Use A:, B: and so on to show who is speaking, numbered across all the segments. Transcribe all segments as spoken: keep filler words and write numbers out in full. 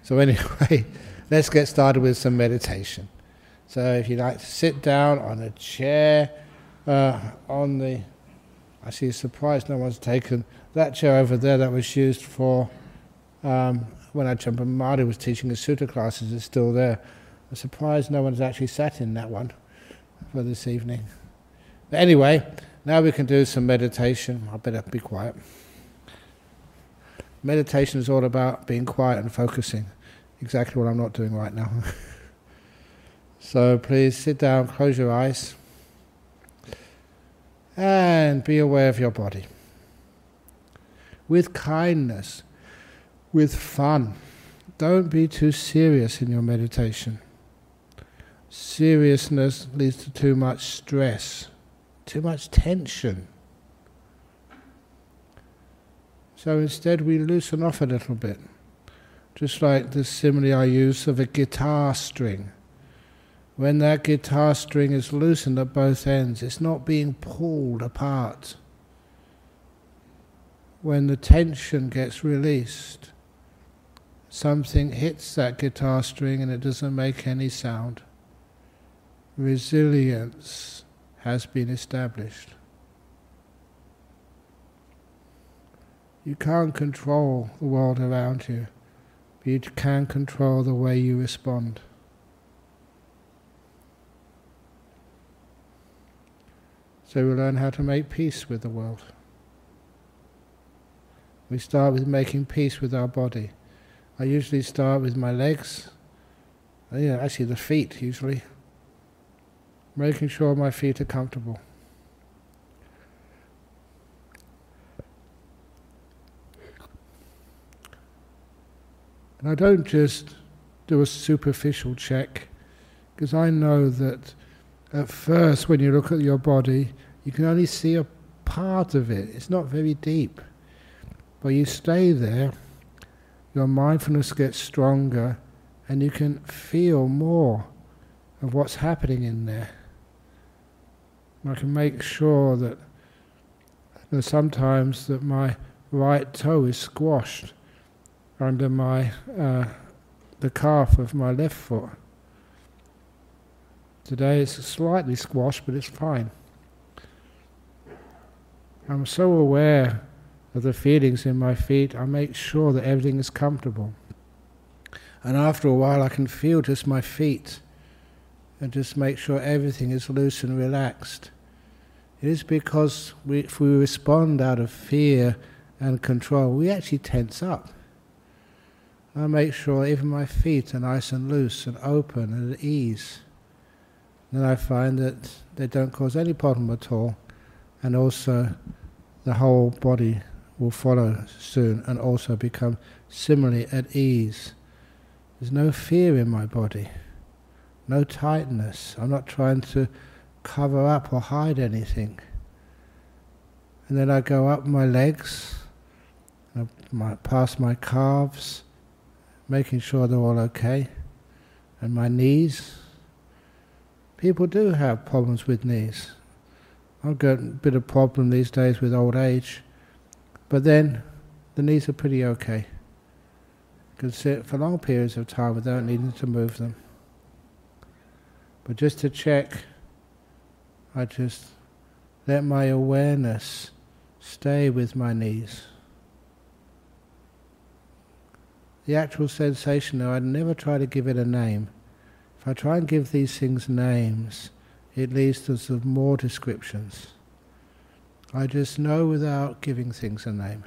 A: So anyway, let's get started with some meditation. So if you like to sit down on a chair, uh, on the, actually surprised no one's taken that chair over there that was used for, um, when Ajahn Brahmali was teaching his sutta classes, is still there. I'm surprised no one's actually sat in that one for this evening. But anyway, now we can do some meditation. I better be quiet. Meditation is all about being quiet and focusing. Exactly what I'm not doing right now. So please sit down, close your eyes, and be aware of your body. With kindness, with fun. Don't be too serious in your meditation. Seriousness leads to too much stress, too much tension. So instead we loosen off a little bit. Just like the simile I use of a guitar string. When that guitar string is loosened at both ends, it's not being pulled apart. When the tension gets released, something hits that guitar string and it doesn't make any sound. Resilience has been established. You can't control the world around you, but you can control the way you respond. So we learn how to make peace with the world. We start with making peace with our body. I usually start with my legs, you know, actually the feet usually, making sure my feet are comfortable. And I don't just do a superficial check, because I know that at first when you look at your body, you can only see a part of it. It's not very deep. But you stay there, your mindfulness gets stronger, and you can feel more of what's happening in there. I can make sure that, that sometimes that my right toe is squashed under my uh, the calf of my left foot. Today it's slightly squashed, but it's fine. I'm so aware of the feelings in my feet, I make sure that everything is comfortable. And after a while I can feel just my feet and just make sure everything is loose and relaxed. It is because we, if we respond out of fear and control, we actually tense up. I make sure even my feet are nice and loose and open and at ease. Then I find that they don't cause any problem at all, and also the whole body will follow soon and also become similarly at ease. There's no fear in my body, no tightness. I'm not trying to cover up or hide anything. And then I go up my legs, I pass my calves, making sure they're all okay, and my knees. People do have problems with knees. I've got a bit of problem these days with old age, but then the knees are pretty okay. You can sit for long periods of time without needing to move them. But just to check, I just let my awareness stay with my knees. The actual sensation, though, I never try to give it a name. If I try and give these things names, it leads to some more descriptions. I just know without giving things a name.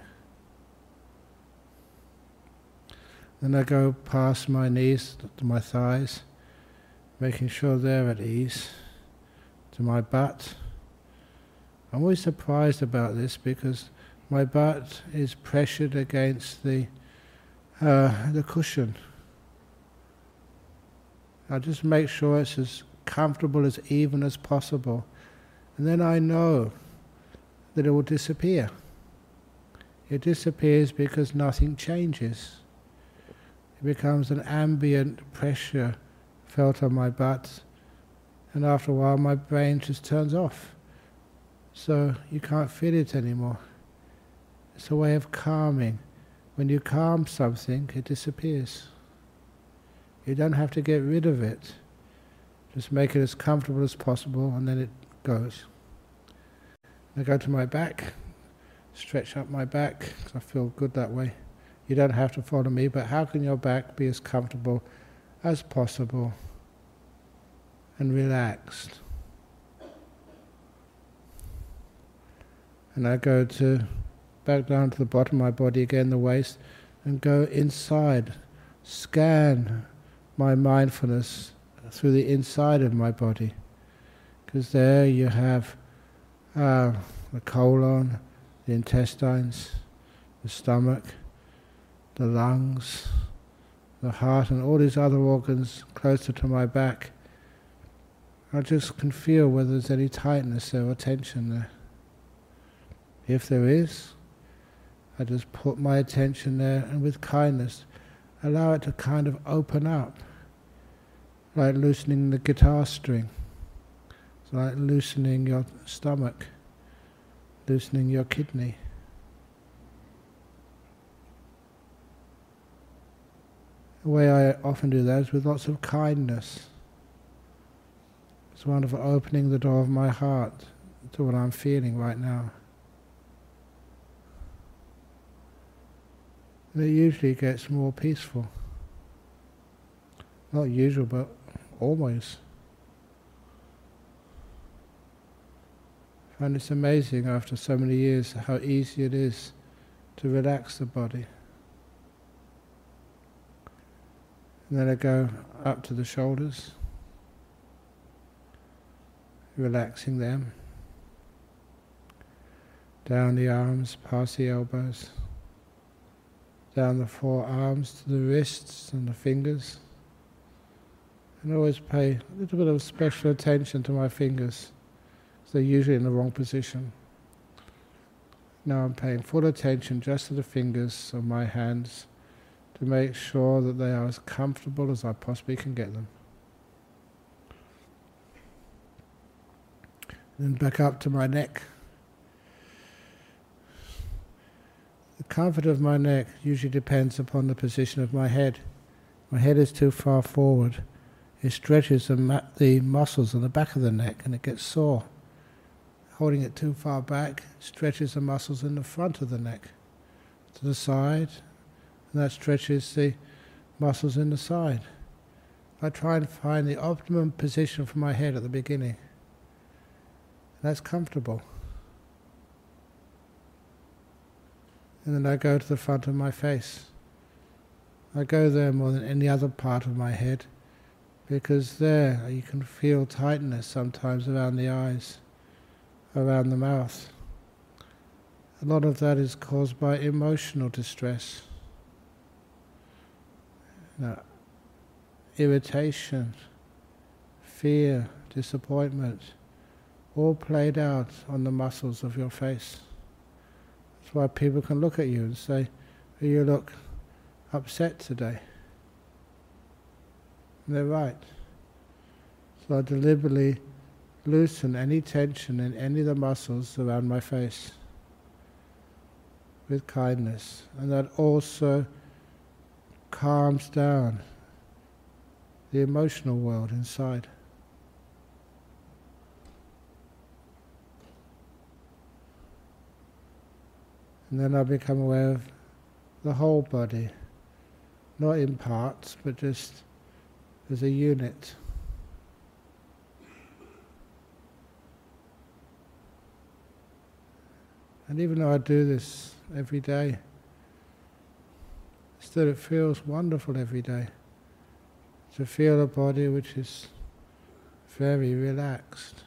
A: Then I go past my knees to my thighs, making sure they're at ease, to my butt. I'm always surprised about this because my butt is pressured against the uh, the cushion. I just make sure it's as comfortable, as even as possible, and then I know that it will disappear. It disappears because nothing changes. It becomes an ambient pressure felt on my butt, and after a while my brain just turns off. So you can't feel it anymore. It's a way of calming. When you calm something, it disappears. You don't have to get rid of it. Just make it as comfortable as possible, and then it goes. I go to my back, stretch up my back, because I feel good that way. You don't have to follow me, but how can your back be as comfortable as possible and relaxed? And I go to back down to the bottom of my body again, the waist, and go inside, scan my mindfulness through the inside of my body, because there you have uh, the colon, the intestines, the stomach, the lungs, the heart, and all these other organs closer to my back. I just can feel whether there's any tightness there or tension there. If there is, I just put my attention there, and with kindness allow it to kind of open up, like loosening the guitar string. It's like loosening your stomach, loosening your kidney. The way I often do that is with lots of kindness. It's wonderful, opening the door of my heart to what I'm feeling right now. And it usually gets more peaceful. Not usual, but always. I find it's amazing after so many years how easy it is to relax the body. And then I go up to the shoulders, relaxing them, down the arms, past the elbows, down the forearms to the wrists and the fingers. And always pay a little bit of special attention to my fingers, because they're usually in the wrong position. Now I'm paying full attention just to the fingers of my hands to make sure that they are as comfortable as I possibly can get them. Then back up to my neck. The comfort of my neck usually depends upon the position of my head. My head is too far forward. It stretches the, ma- the muscles on the back of the neck and it gets sore. Holding it too far back stretches the muscles in the front of the neck to the side, and that stretches the muscles in the side. I try and find the optimum position for my head at the beginning. That's comfortable. And then I go to the front of my face. I go there more than any other part of my head, because there you can feel tightness sometimes around the eyes, around the mouth. A lot of that is caused by emotional distress, you know, irritation, fear, disappointment, all played out on the muscles of your face. That's why people can look at you and say, oh, you look upset today. And they're right. So I deliberately loosen any tension in any of the muscles around my face with kindness. And that also calms down the emotional world inside. And then I become aware of the whole body, not in parts, but just as a unit. And even though I do this every day, still it feels wonderful every day to feel a body which is very relaxed.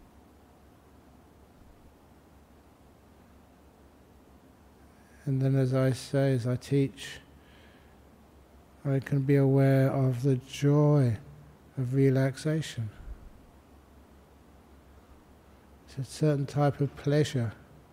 A: And then, as I say, as I teach, I can be aware of the joy of relaxation. It's a certain type of pleasure.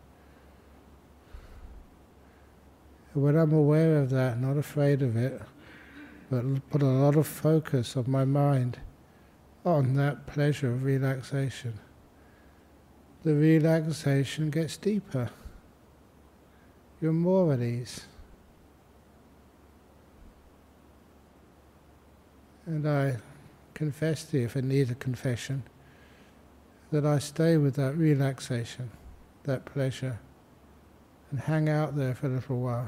A: When I'm aware of that, not afraid of it, but put a lot of focus of my mind on that pleasure of relaxation, the relaxation gets deeper. You're more at ease. And I confess to you, if I need a confession, that I stay with that relaxation, that pleasure, and hang out there for a little while.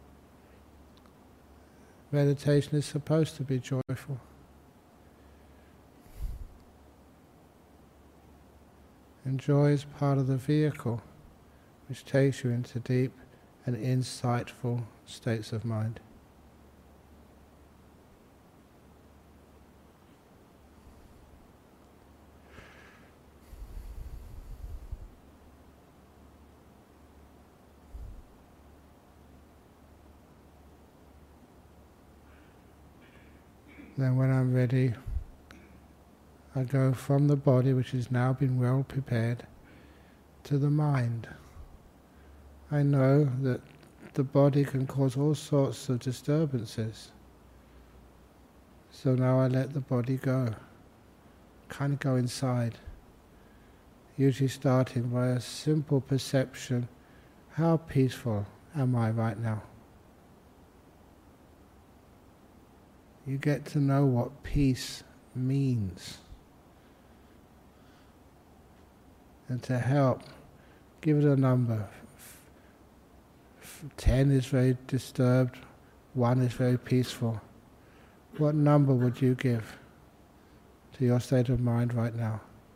A: Meditation is supposed to be joyful. And joy is part of the vehicle which takes you into deep and insightful states of mind. Then when I'm ready, I go from the body, which has now been well prepared, to the mind. I know that the body can cause all sorts of disturbances. So now I let the body go, kind of go inside. Usually starting by a simple perception, how peaceful am I right now? You get to know what peace means. And to help, give it a number. Ten is very disturbed, one is very peaceful. What number would you give to your state of mind right now?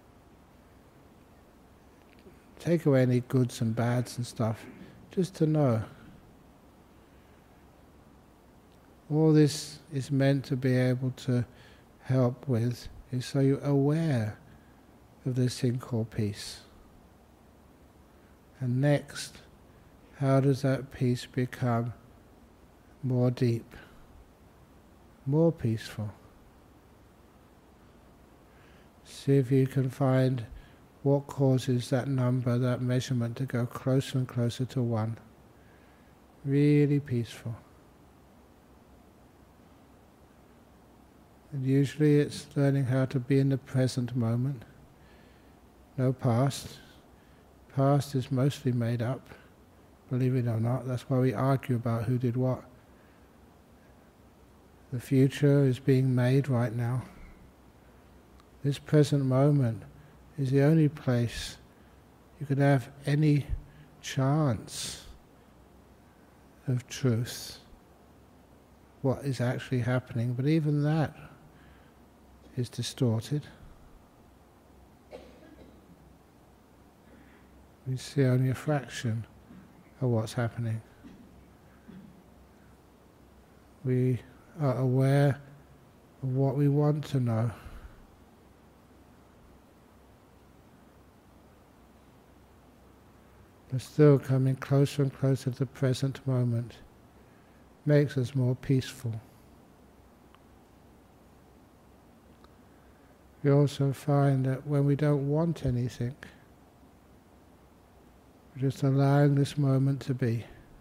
A: Take away any goods and bads and stuff, just to know. All this is meant to be able to help with, is so you're aware of this thing called peace. And next, how does that peace become more deep, more peaceful? See if you can find what causes that number, that measurement to go closer and closer to one. Really peaceful. And usually it's learning how to be in the present moment. No past. Past is mostly made up, believe it or not. That's why we argue about who did what. The future is being made right now. This present moment is the only place you could have any chance of truth, what is actually happening, but even that is distorted. We see only a fraction of what's happening. We are aware of what we want to know. But still coming closer and closer to the present moment makes us more peaceful. We also find that when we don't want anything, we're just allowing this moment to be.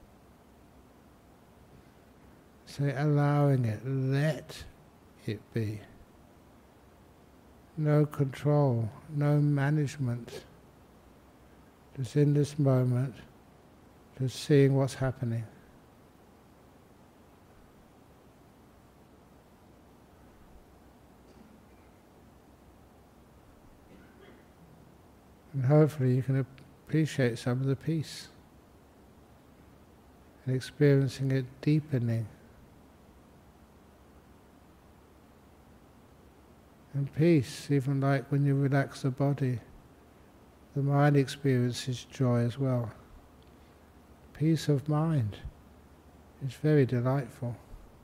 A: Say, allowing it, let it be. No control, no management. Just in this moment, just seeing what's happening. And hopefully you can appreciate some of the peace and experiencing it deepening. And peace, even like when you relax the body, the mind experiences joy as well. Peace of mind is very delightful.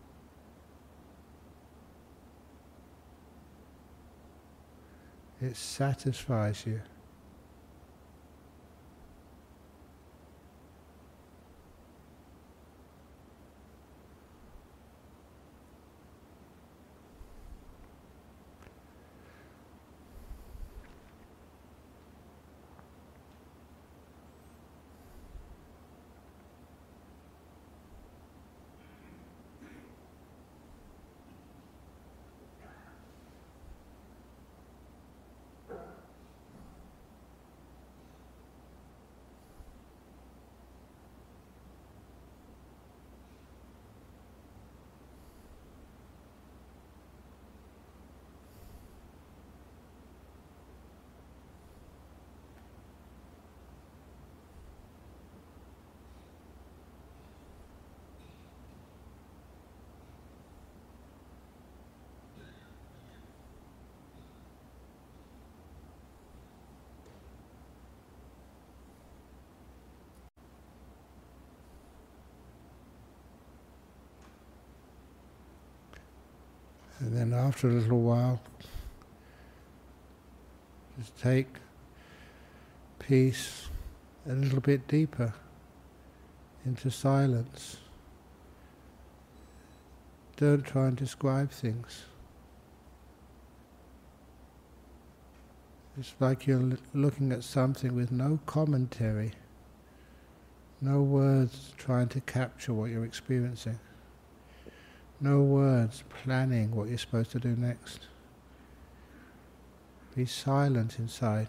A: It satisfies you. And then after a little while, just take peace a little bit deeper into silence. Don't try and describe things. It's like you're looking at something with no commentary, no words trying to capture what you're experiencing, no words planning what you're supposed to do next. Be silent inside.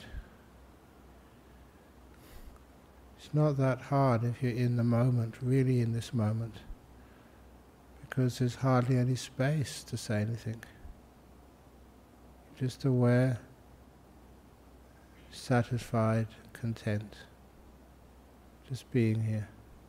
A: It's not that hard if you're in the moment, really in this moment, because there's hardly any space to say anything. Just aware, satisfied, content, just being here.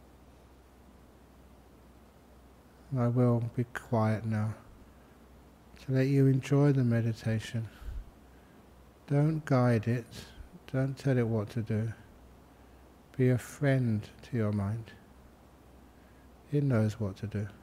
A: I will be quiet now to let you enjoy the meditation. Don't guide it, don't tell it what to do. Be a friend to your mind. It knows what to do.